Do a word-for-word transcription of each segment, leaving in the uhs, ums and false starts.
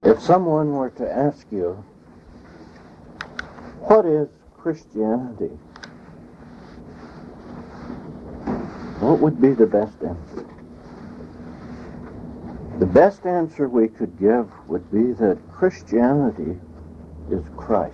If someone were to ask you, what is Christianity? What would be the best answer? The best answer we could give would be that Christianity is Christ.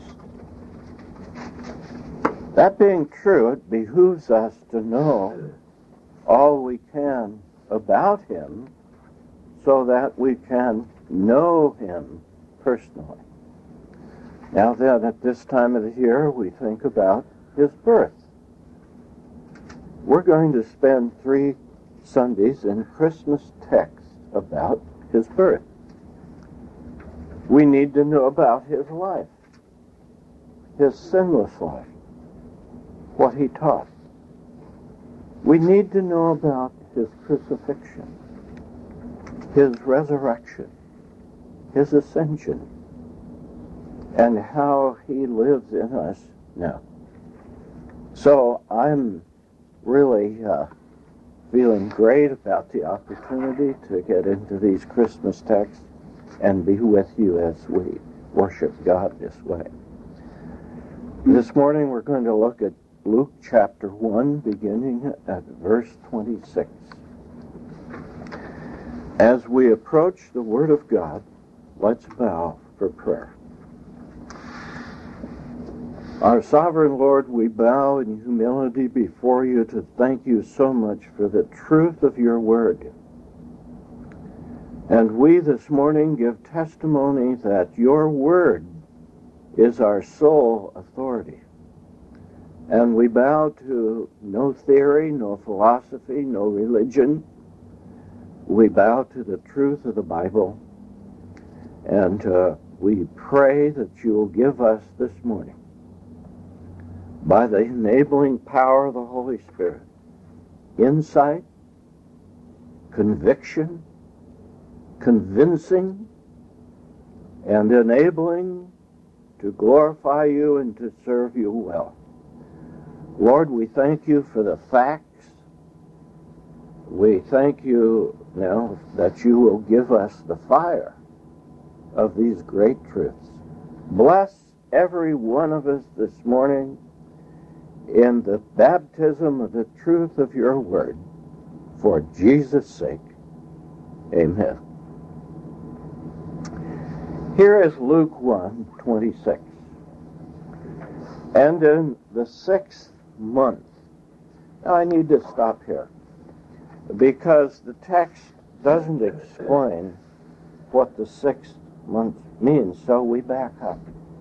That being true, it behooves us to know all we can about him so that we can know him personally. Now then, at this time of the year, we think about his birth. We're going to spend three Sundays in Christmas texts about his birth. We need to know about his life, his sinless life, what he taught. We need to know about his crucifixion, his resurrection, his ascension, and how he lives in us now. So I'm really uh, feeling great about the opportunity to get into these Christmas texts and be with you as we worship God this way. This morning we're going to look at Luke chapter one, beginning at verse twenty-six. As we approach the Word of God, let's bow for prayer. Our sovereign Lord, we bow in humility before you to thank you so much for the truth of your word. And we this morning give testimony that your word is our sole authority. And we bow to no theory, no philosophy, no religion. We bow to the truth of the Bible. And uh, we pray that you will give us this morning, by the enabling power of the Holy Spirit, insight, conviction, convincing, and enabling to glorify you and to serve you well. Lord, we thank you for the facts. We thank you now that you will give us the fire of these great truths. Bless every one of us this morning in the baptism of the truth of your word, for Jesus' sake. Amen. Here is Luke one, twenty-six. And in the sixth month. Now I need to stop here, because the text doesn't explain what the sixth month means, so we back up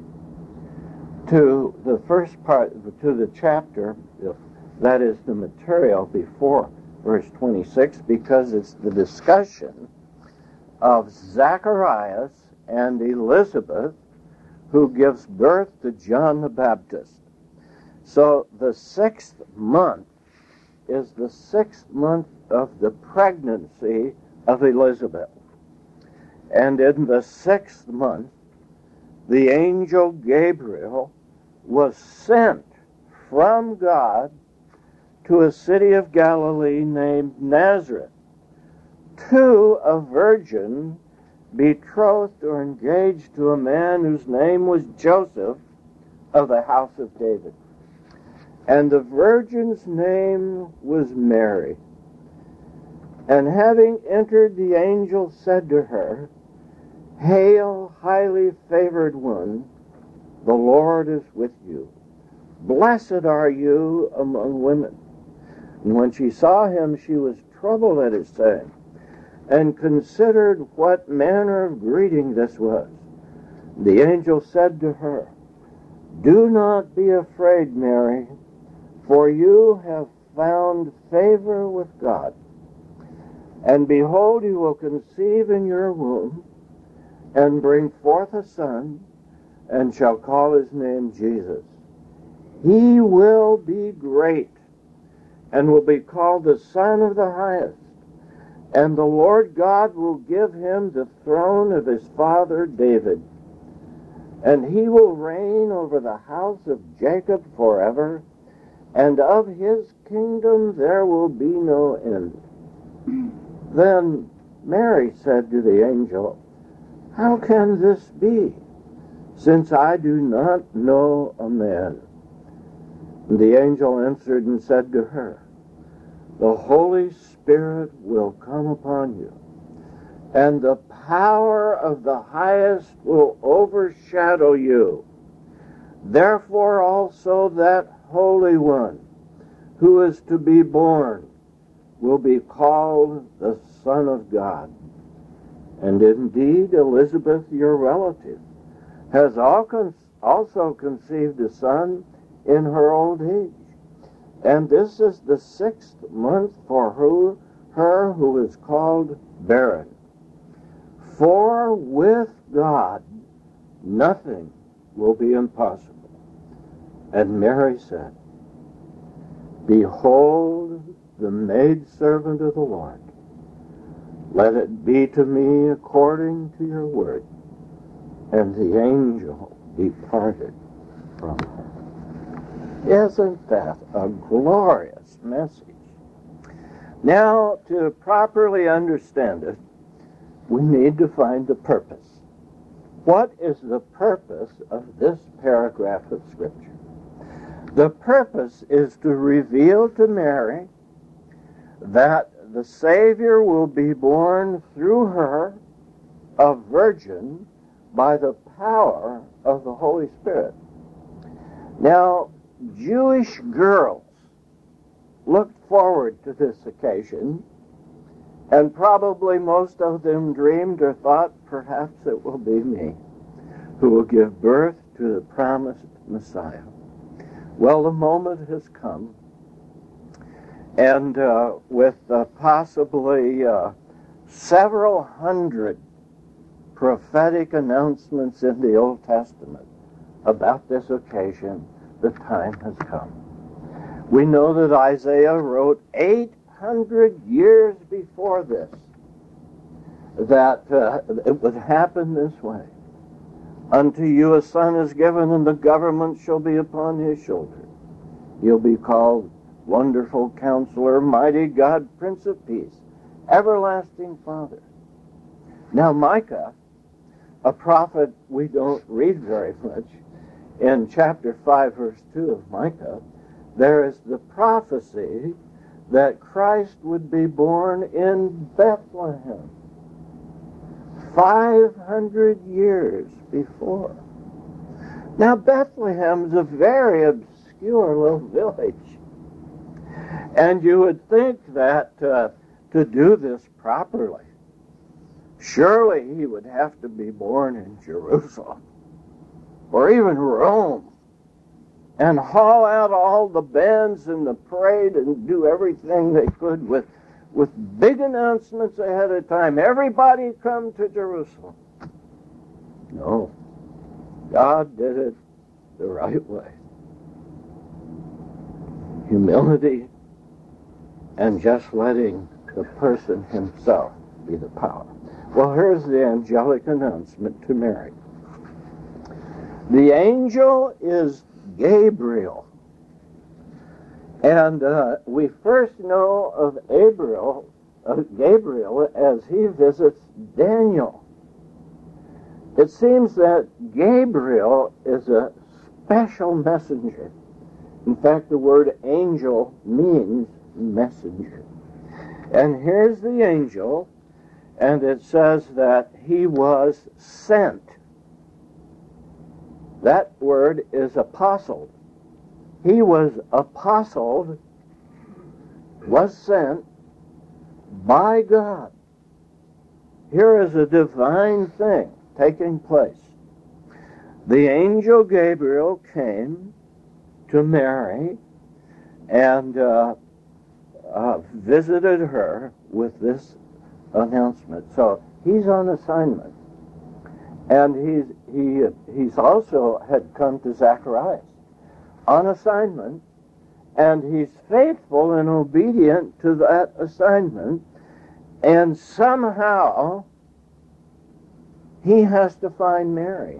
to the first part, to the chapter, that is the material before verse twenty-six, because it's the discussion of Zacharias and Elizabeth, who gives birth to John the Baptist. So the sixth month is the sixth month of the pregnancy of Elizabeth. And in the sixth month, the angel Gabriel was sent from God to a city of Galilee named Nazareth to a virgin betrothed or engaged to a man whose name was Joseph of the house of David. And the virgin's name was Mary. And having entered, the angel said to her, "Hail, highly favored one, the Lord is with you. Blessed are you among women." And when she saw him, she was troubled at his saying, and considered what manner of greeting this was. The angel said to her, "Do not be afraid, Mary, for you have found favor with God. And behold, you will conceive in your womb, and bring forth a son, and shall call his name Jesus. He will be great, and will be called the Son of the Highest. And the Lord God will give him the throne of his father David. And he will reign over the house of Jacob forever, and of his kingdom there will be no end." Then Mary said to the angel, how can this be, since I do not know a man? And the angel answered and said to her, the Holy Spirit will come upon you, and the power of the highest will overshadow you. Therefore also that Holy One who is to be born will be called the Son of God. And indeed, Elizabeth, your relative, has also conceived a son in her old age. And this is the sixth month for her, her who is called barren. For with God nothing will be impossible. And Mary said, behold the maidservant of the Lord. Let it be to me according to your word. And the angel departed from her. Isn't that a glorious message? Now, to properly understand it, we need to find the purpose. What is the purpose of this paragraph of Scripture? The purpose is to reveal to Mary that the Savior will be born through her, a virgin, by the power of the Holy Spirit. Now, Jewish girls looked forward to this occasion, and probably most of them dreamed or thought, perhaps it will be me who will give birth to the promised Messiah. Well, the moment has come, and uh, with uh, possibly uh, several hundred prophetic announcements in the Old Testament about this occasion, the time has come. We know that Isaiah wrote eight hundred years before this that uh, it would happen this way. Unto you a son is given, and the government shall be upon his shoulder. He'll be called Wonderful Counselor, Mighty God, Prince of Peace, Everlasting Father. Now Micah, a prophet we don't read very much, in chapter five, verse two of Micah, there is the prophecy that Christ would be born in Bethlehem five hundred years before. Now, Bethlehem is a very obscure little village. And you would think that uh, to do this properly, surely he would have to be born in Jerusalem or even Rome and haul out all the bands and the parade and do everything they could with, with big announcements ahead of time. Everybody come to Jerusalem. No. God did it the right way. Humility and just letting the person himself be the power. Well, here's the angelic announcement to Mary. The angel is Gabriel. And uh, we first know of Gabriel, uh, Gabriel as he visits Daniel. It seems that Gabriel is a special messenger. In fact, the word angel means messenger. And here's the angel, and it says that he was sent. That word is apostle. He was apostled, was sent by God. Here is a divine thing taking place. The angel Gabriel came to Mary and uh, uh, visited her with this announcement. So he's on assignment. And he's, he, he's also had come to Zacharias on assignment, and he's faithful and obedient to that assignment, and somehow he has to find Mary.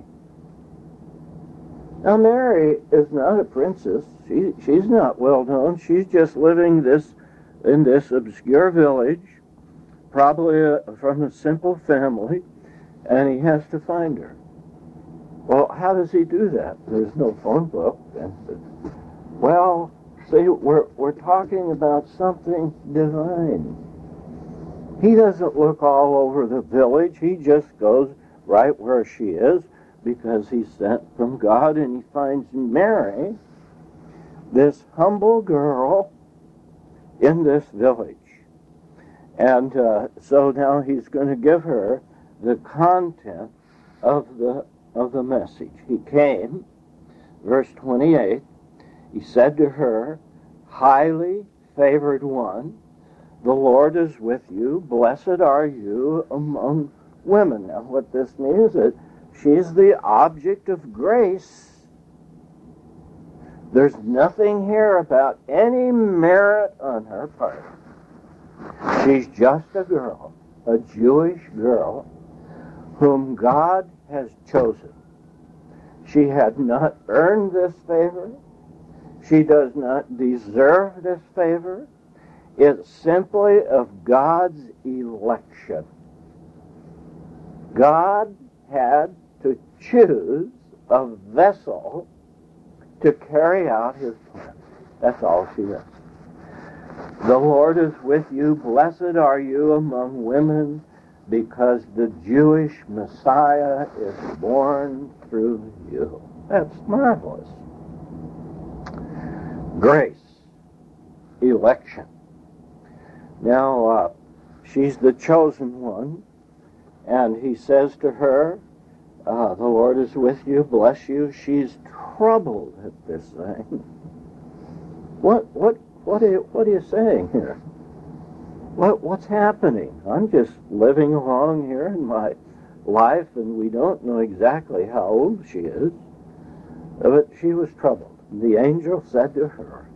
Now, Mary is not a princess. She, she's not well known. She's just living this in this obscure village, probably a, from a simple family. and he has to find her. Well, how does he do that? There's no phone book. And, well, see, we're, we're talking about something divine. He doesn't look all over the village. He just goes right where she is because he's sent from God, and he finds Mary, this humble girl, in this village. And uh, so now he's going to give her the content of the of the message. He came, verse twenty-eight, he said to her, highly favored one, the Lord is with you, blessed are you among women. Now what this means is she's the object of grace. There's nothing here about any merit on her part. She's just a girl, a Jewish girl, whom God has chosen. She had not earned this favor. She does not deserve this favor. It's simply of God's election. God had to choose a vessel to carry out his plan. That's all she is. The Lord is with you. Blessed are you among women, because the Jewish Messiah is born through you. That's marvelous. Grace. Election. Now, uh, she's the chosen one, and he says to her, uh, the Lord is with you, bless you. She's troubled at this thing. What, what, what are you, what are you saying here? What, what's happening? I'm just living along here in my life, and we don't know exactly how old she is. But she was troubled. The angel said to her,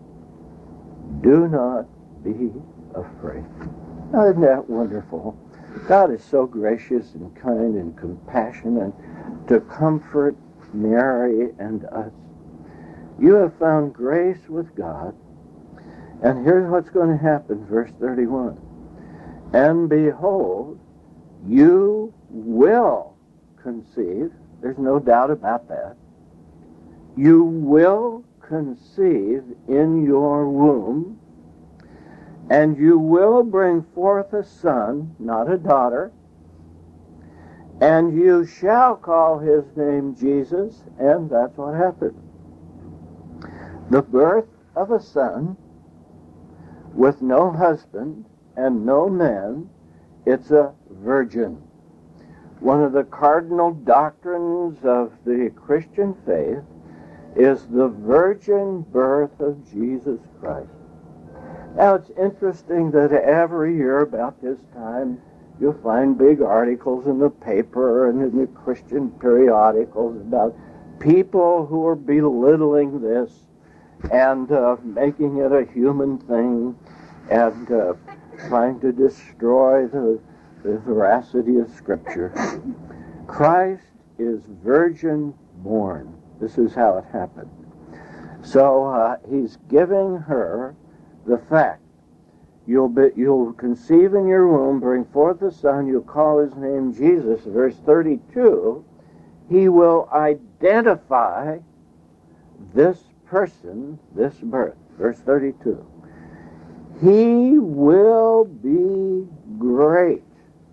do not be afraid. Now, isn't that wonderful? God is so gracious and kind and compassionate to comfort Mary and us. You have found grace with God, and here's what's going to happen, verse thirty-one. And behold, you will conceive. There's no doubt about that. You will conceive in your womb, and you will bring forth a son, not a daughter, and you shall call his name Jesus, and that's what happened. The birth of a son with no husband and no man, it's a virgin. One of the cardinal doctrines of the Christian faith is the virgin birth of Jesus Christ. Now, it's interesting that every year about this time, you'll find big articles in the paper and in the Christian periodicals about people who are belittling this and uh, making it a human thing and uh, trying to destroy the, the veracity of Scripture. Christ is virgin born. This is how it happened. So uh, he's giving her the fact. You'll be, you'll conceive in your womb, bring forth a son, you'll call his name Jesus. Verse thirty-two, he will identify this person, this birth. Verse thirty-two. He will be great.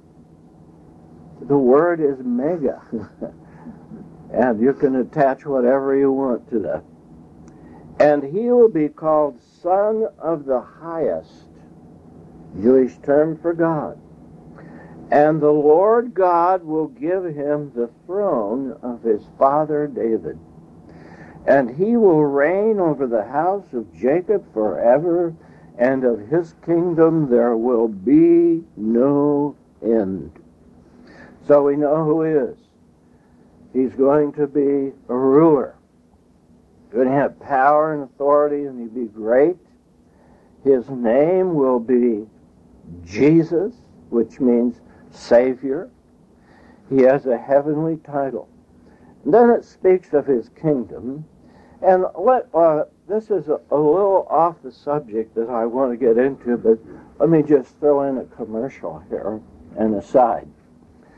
The word is mega. And you can attach whatever you want to that. And he will be called Son of the Highest, Jewish term for God. And the Lord God will give him the throne of his father David. And he will reign over the house of Jacob forever, and of his kingdom there will be no end. So we know who he is. He's going to be a ruler. He's going to have power and authority, and he'll be great. His name will be Jesus, which means Savior. He has a heavenly title. And then it speaks of his kingdom. And let, uh, this is a, a little off the subject that I want to get into, but let me just throw in a commercial here, an aside.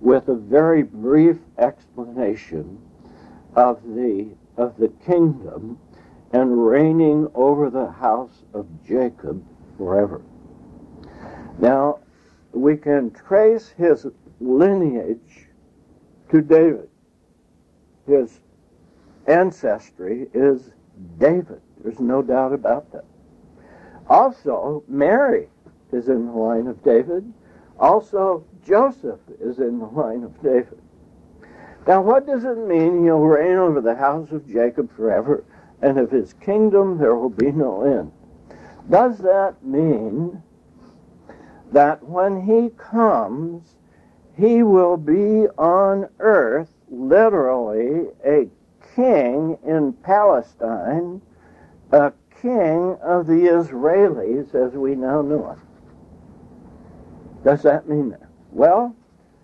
with a very brief explanation of the of the kingdom and reigning over the house of Jacob forever. Now, we can trace his lineage to David. His ancestry is David. There's no doubt about that. Also, Mary is in the line of David. Also, Joseph is in the line of David. Now, what does it mean he'll reign over the house of Jacob forever, and of his kingdom there will be no end? Does that mean that when he comes, he will be on earth, literally, a king in Palestine, a king of the Israelis as we now know it? Does that mean that? Well,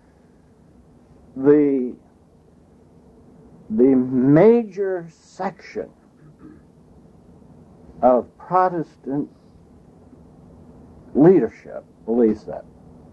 the, the major section of Protestant leadership believes that.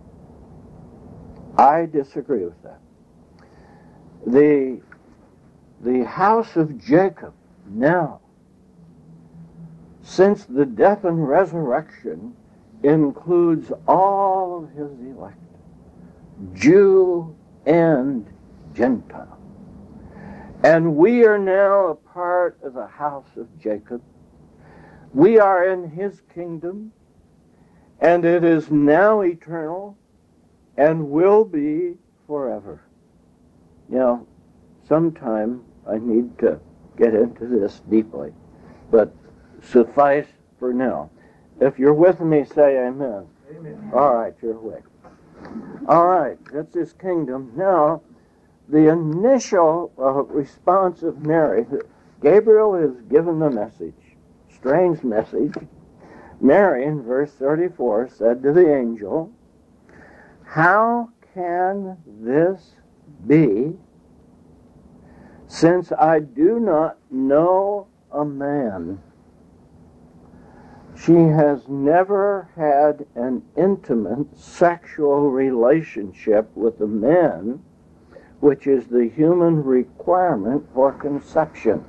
I disagree with that. The, the house of Jacob now, since the death and resurrection, includes all of his elect, Jew and Gentile. And we are now a part of the house of Jacob. We are in his kingdom, and it is now eternal and will be forever. You know, sometime I need to get into this deeply, but suffice for now. If you're with me, say amen. Amen. All right, you're awake. All right, that's his kingdom. Now, the initial uh, response of Mary, Gabriel is given the message, strange message. Mary, in verse thirty-four, said to the angel, "How can this be, since I do not know a man?" She has never had an intimate sexual relationship with a man, which is the human requirement for conception.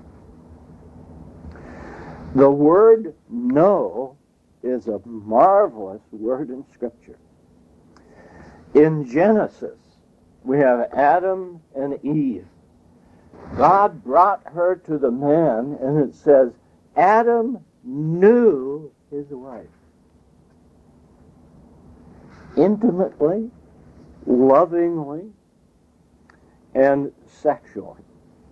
The word know is a marvelous word in Scripture. In Genesis, we have Adam and Eve. God brought her to the man, and it says, Adam knew his wife. Intimately, lovingly, and sexually.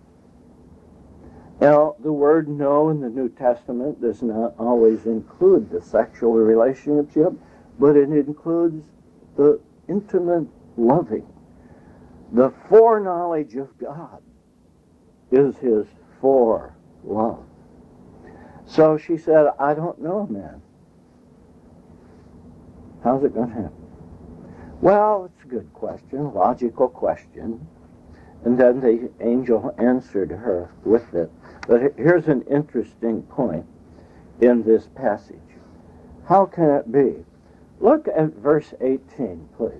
Now, the word know in the New Testament does not always include the sexual relationship, but it includes the intimate loving. The foreknowledge of God is his fore-love. So she said, I don't know a man. How's it going to happen? Well, it's a good question, logical question. And then the angel answered her with it. But here's an interesting point in this passage. How can it be? Look at verse eighteen, please.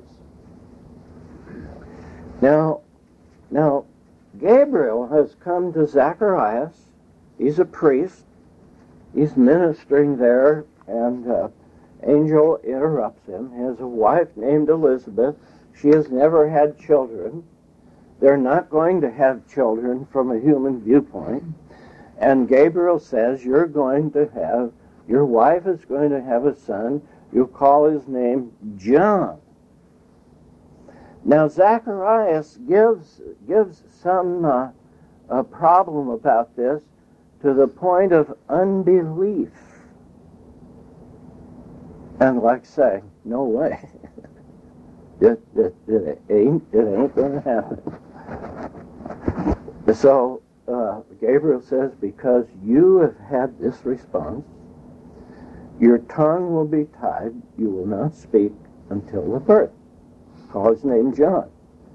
Now, now, Gabriel has come to Zacharias. He's a priest. He's ministering there, and uh, angel interrupts him. He has a wife named Elizabeth. She has never had children. They're not going to have children from a human viewpoint. And Gabriel says, you're going to have, your wife is going to have a son. You call his name John. Now, Zacharias gives, gives some uh, a problem about this to the point of unbelief. And like saying, no way. it, it, it ain't, it ain't going to happen. So uh, Gabriel says, because you have had this response, your tongue will be tied, you will not speak until the birth. Call his name John.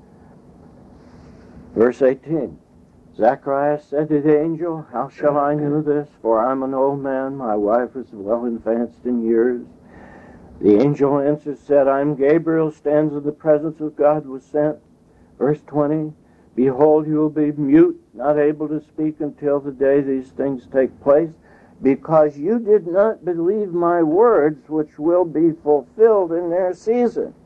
Verse eighteen, Zacharias said to the angel, how shall I know this? For I'm an old man, my wife is well advanced in years. The angel answered, said, I'm Gabriel, stands in the presence of God, was sent Verse twenty, behold, you will be mute, not able to speak until the day these things take place, because you did not believe my words, which will be fulfilled in their season.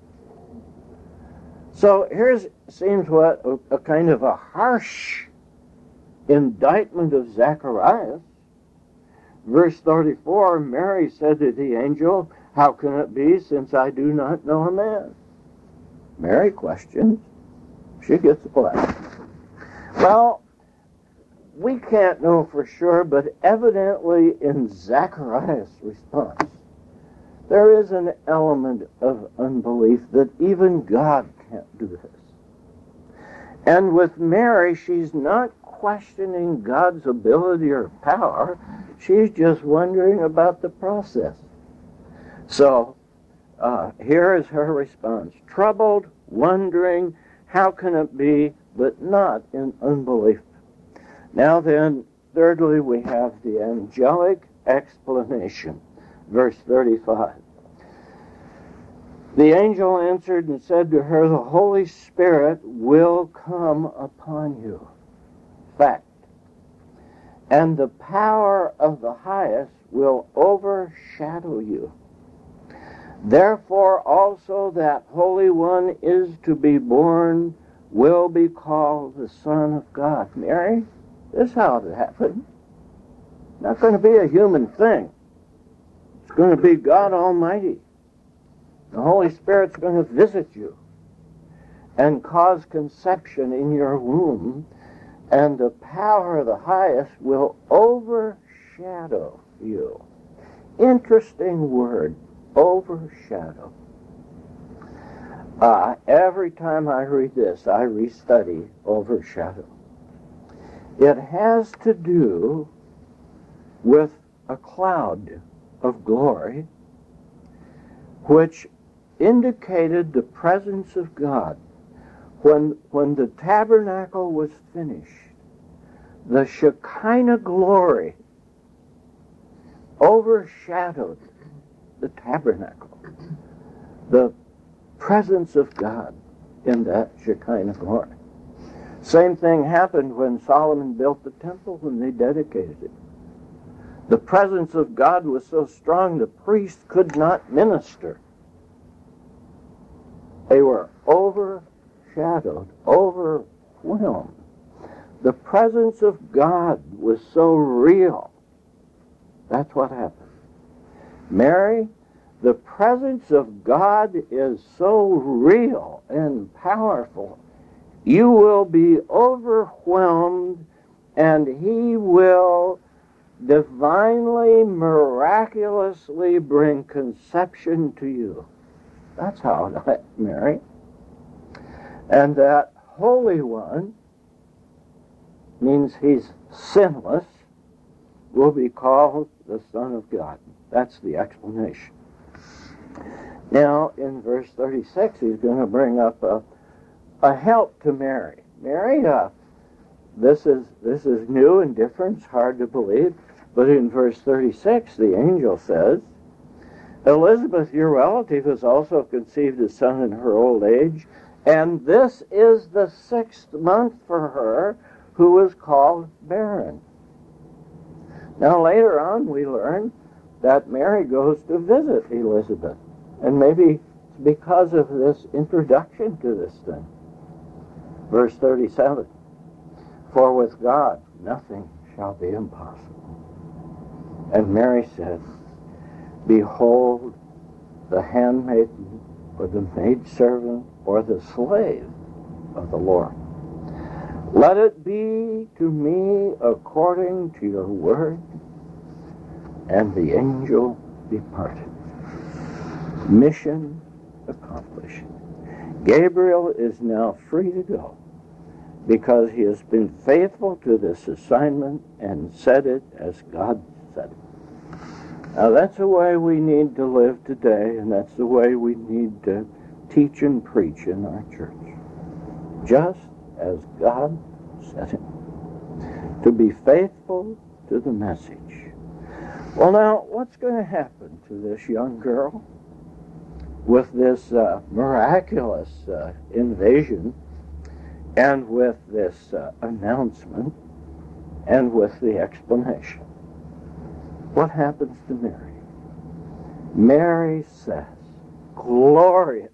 So here's seems what a, a kind of a harsh indictment of Zacharias. Verse thirty-four, Mary said to the angel, how can it be, since I do not know a man? Mary questions. She gets a blessing. Well, we can't know for sure, but evidently in Zacharias' response, there is an element of unbelief that even God can't do this. And with Mary, she's not questioning God's ability or power. She's just wondering about the process. So, uh, here is her response. Troubled, wondering, how can it be, but not in unbelief. Now then, thirdly, we have the angelic explanation. Verse thirty-five. The angel answered and said to her, the Holy Spirit will come upon you. Fact. And the power of the highest will overshadow you. Therefore also that Holy One is to be born will be called the Son of God. Mary, this is how it happened. Not going to be a human thing. It's going to be God Almighty. The Holy Spirit's going to visit you and cause conception in your womb, and the power of the highest will overshadow you. Interesting word, overshadow. Uh, every time I read this, I restudy overshadow. It has to do with a cloud of glory which indicated the presence of God. When, when the tabernacle was finished, the Shekinah glory overshadowed the tabernacle. The presence of God in that Shekinah glory. Same thing happened when Solomon built the temple, when they dedicated it. The presence of God was so strong the priest could not minister. They were overshadowed, overwhelmed. The presence of God was so real. That's what happened. Mary, the presence of God is so real and powerful. You will be overwhelmed, and He will divinely, miraculously bring conception to you. That's how it happened, Mary. And that Holy One means He's sinless, will be called the Son of God. That's the explanation. Now, in verse thirty-six, he's going to bring up a, a help to Mary. Mary, uh, this is this is new and different. It's hard to believe. But in verse thirty-six, the angel says, Elizabeth, your relative, has also conceived a son in her old age, and this is the sixth month for her, who is called barren. Now, later on, we learn that Mary goes to visit Elizabeth. And maybe it's because of this introduction to this thing. Verse thirty-seven, for with God nothing shall be impossible. And Mary said, behold, the handmaiden, or the maidservant, or the slave of the Lord. Let it be to me according to your word. And the angel departed. Mission accomplished. Gabriel is now free to go because he has been faithful to this assignment and said it as God said it. Now that's the way we need to live today, and that's the way we need to teach and preach in our church. Just as God said it. To be faithful to the message. Well, now, what's going to happen to this young girl with this uh, miraculous uh, invasion? and with this uh, announcement and with the explanation. What happens to Mary? Mary says, gloriously,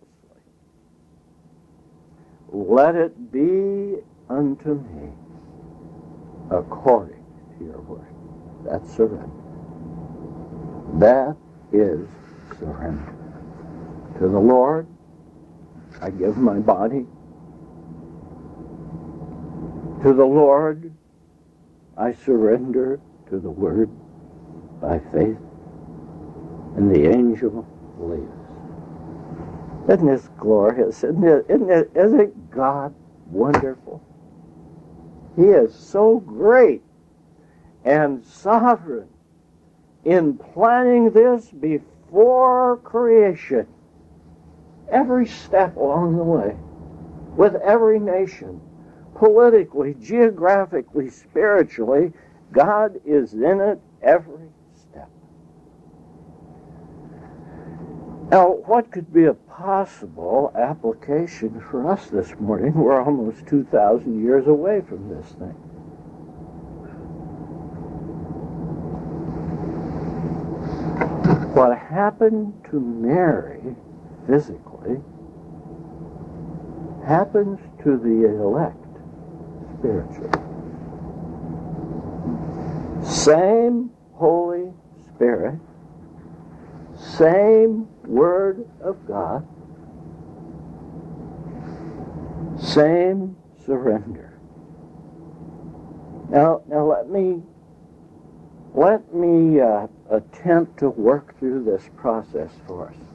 let it be unto me according to your word. That's surrender. That is surrender. To the Lord, I give my body. To the Lord, I surrender to the word by faith, and the angel leaves. Isn't this glorious? Isn't it, isn't it, isn't God wonderful? He is so great and sovereign in planning this before creation. Every step along the way, with every nation, politically, geographically, spiritually, God is in it every step. Now, what could be a possible application for us this morning? We're almost two thousand years away from this thing. What happened to Mary physically happens to the elect spiritually. Same Holy Spirit, same Word of God, same surrender. Now, now let me let me uh, attempt to work through this process for us.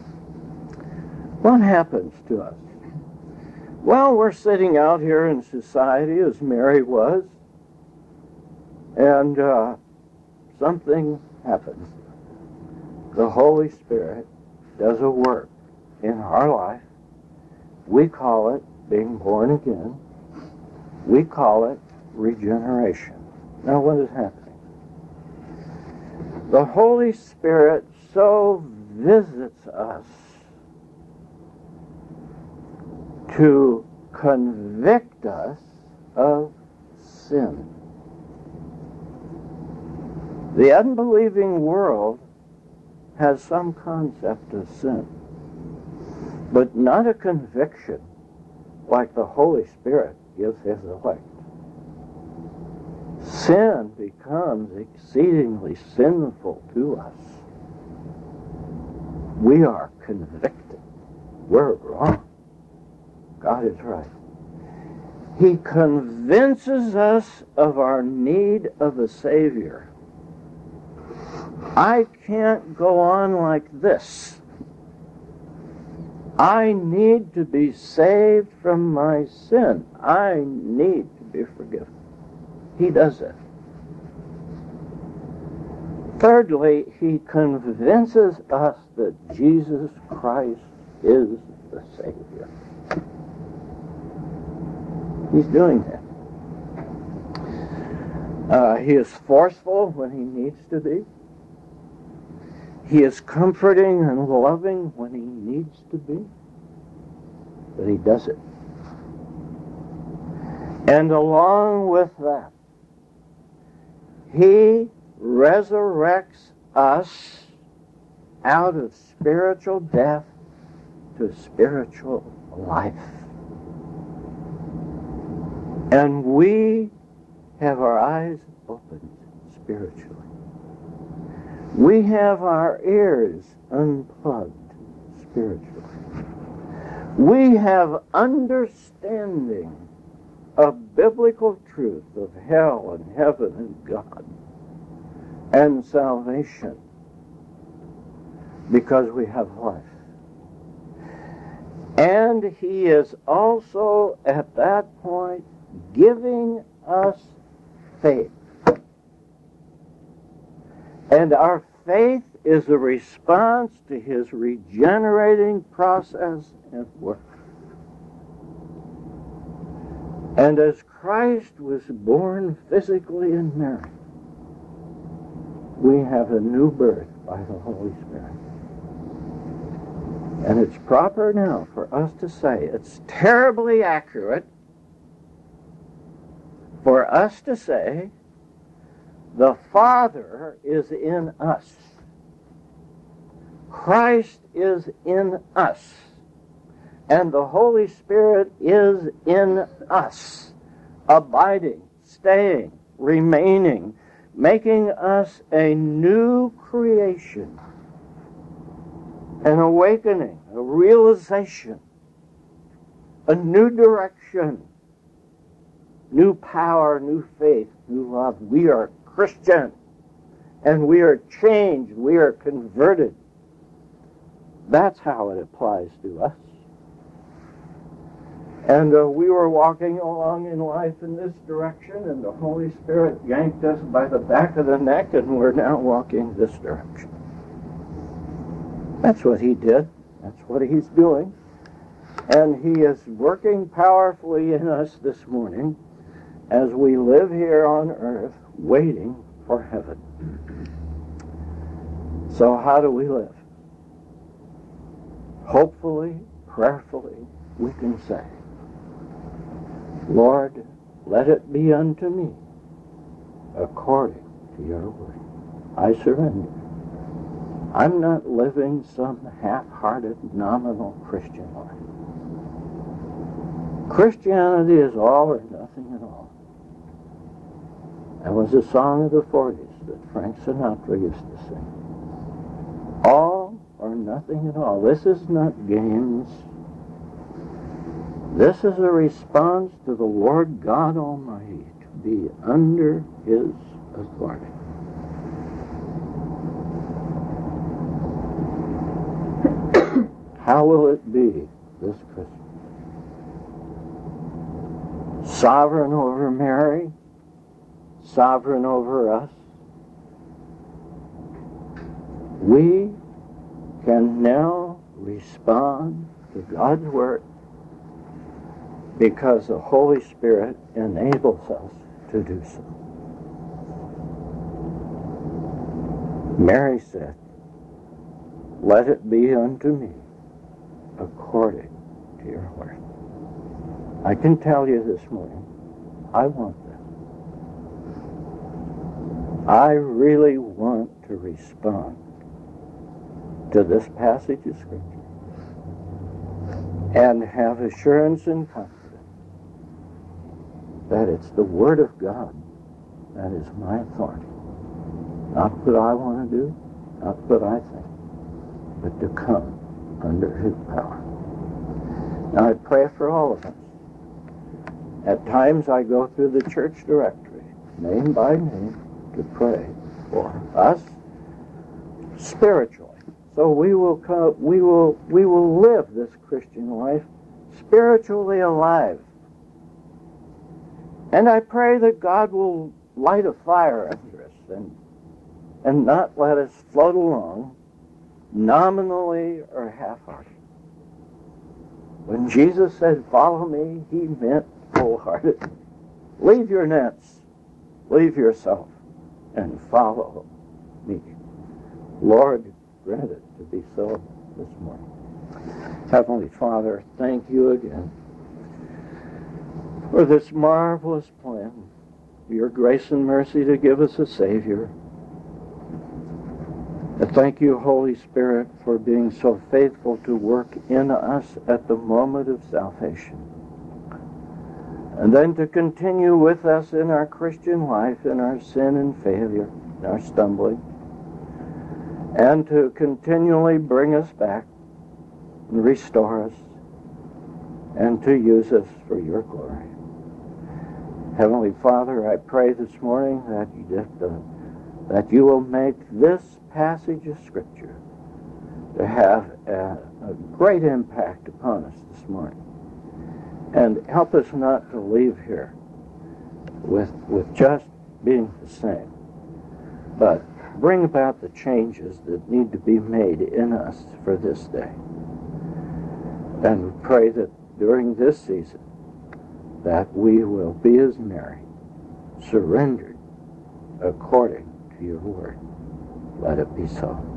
What happens to us? Well, we're sitting out here in society as Mary was, and uh, something happens. The Holy Spirit does a work in our life. We call it being born again. We call it regeneration. Now, what is happening? The Holy Spirit so visits us to convict us of sin. The unbelieving world has some concept of sin, but not a conviction like the Holy Spirit gives his elect. Sin becomes exceedingly sinful to us. We are convicted. We're wrong. God is right. He convinces us of our need of a Savior. I can't go on like this. I need to be saved from my sin. I need to be forgiven. He does it. Thirdly, he convinces us that Jesus Christ is the Savior. He's doing that. Uh, he is forceful when he needs to be. He is comforting and loving when he needs to be. But he does it. And along with that, he resurrects us out of spiritual death to spiritual life. And we have our eyes opened spiritually. We have our ears unplugged spiritually. We have understanding of biblical truth of hell and heaven and God and salvation because we have life. And he is also at that point giving us faith. And our faith is a response to his regenerating process and work. And as Christ was born physically in Mary, we have a new birth by the Holy Spirit. And it's proper now for us to say, it's terribly accurate for us to say, the Father is in us. Christ is in us. And the Holy Spirit is in us, abiding, staying, remaining, making us a new creation, an awakening, a realization, a new direction, new power, new faith, new love. We are Christian, and we are changed, we are converted. That's how it applies to us. And uh, we were walking along in life in this direction, and the Holy Spirit yanked us by the back of the neck, and we're now walking this direction. That's what he did. That's what he's doing. And he is working powerfully in us this morning as we live here on earth waiting for heaven. So how do we live? Hopefully, prayerfully, we can say, Lord, let it be unto me according to your word. I surrender. I'm not living some half-hearted, nominal Christian life. Christianity is all or nothing at all. That was a song of the forties that Frank Sinatra used to sing. All or nothing at all. This is not games. This is a response to the Lord God Almighty, to be under his authority. How will it be this Christmas? Sovereign over Mary, sovereign over us. We can now respond to God's word because the Holy Spirit enables us to do so. Mary said, let it be unto me according to your word. I can tell you this morning, I want that. I really want to respond to this passage of Scripture and have assurance and confidence that it's the Word of God that is my authority. Not what I want to do, not what I think, but to come under his power. Now I pray for all of us. At times I go through the church directory, name by name, to pray for us spiritually. So we will come, we will we will live this Christian life spiritually alive. And I pray that God will light a fire under us and and not let us float along nominally or half-hearted. When Jesus said, follow me, he meant wholehearted. Leave your nets, leave yourself, and follow me. Lord, grant it to be so this morning. Heavenly Father, thank you again for this marvelous plan, your grace and mercy to give us a Savior. And thank you, Holy Spirit, for being so faithful to work in us at the moment of salvation. And then to continue with us in our Christian life, in our sin and failure, in our stumbling. And to continually bring us back and restore us and to use us for your glory. Heavenly Father, I pray this morning that you, just, uh, that you will make this passage of Scripture to have a, a great impact upon us this morning. And help us not to leave here with, with just being the same, but bring about the changes that need to be made in us for this day. And we pray that during this season that we will be as Mary, surrendered according to your word. Let it be so.